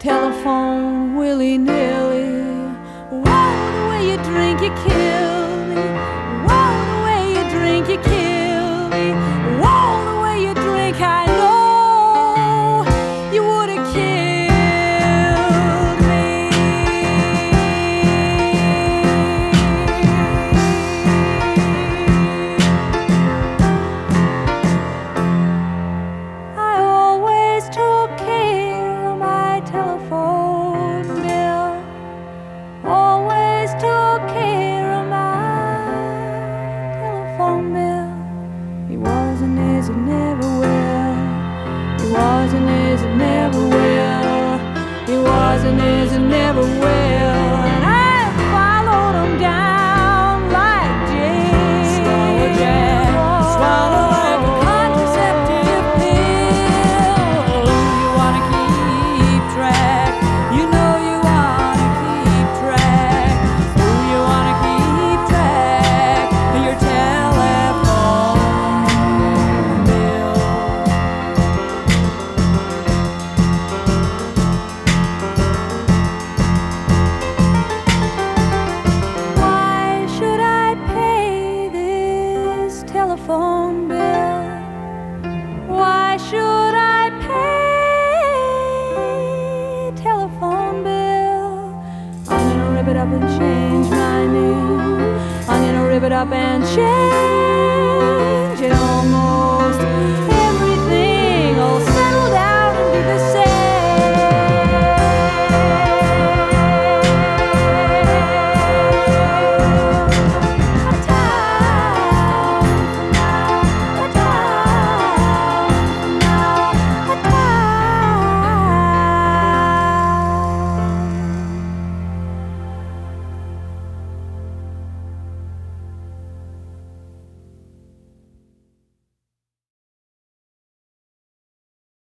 telephone willy-nilly. Whoa, the way you drink, you kill me. Whoa, the way you drink, you kill me. Whoa, the way you drink, I know you would have killed me. I always took care of my telephone bill. Always took care of my telephone bill. He wasn't, is, and never will. He wasn't, is, and never will. He wasn't, is, and never will. And I followed him down like Jane. Swallow Jack, swallow like a contraceptive pill. You wanna keep track. You know you wanna keep track. Do you wanna keep track of your telephone bill? Why should I pay this telephone bill? Why should I pay telephone bill? I'm gonna rip it up and change my name. I'm gonna rip it up and change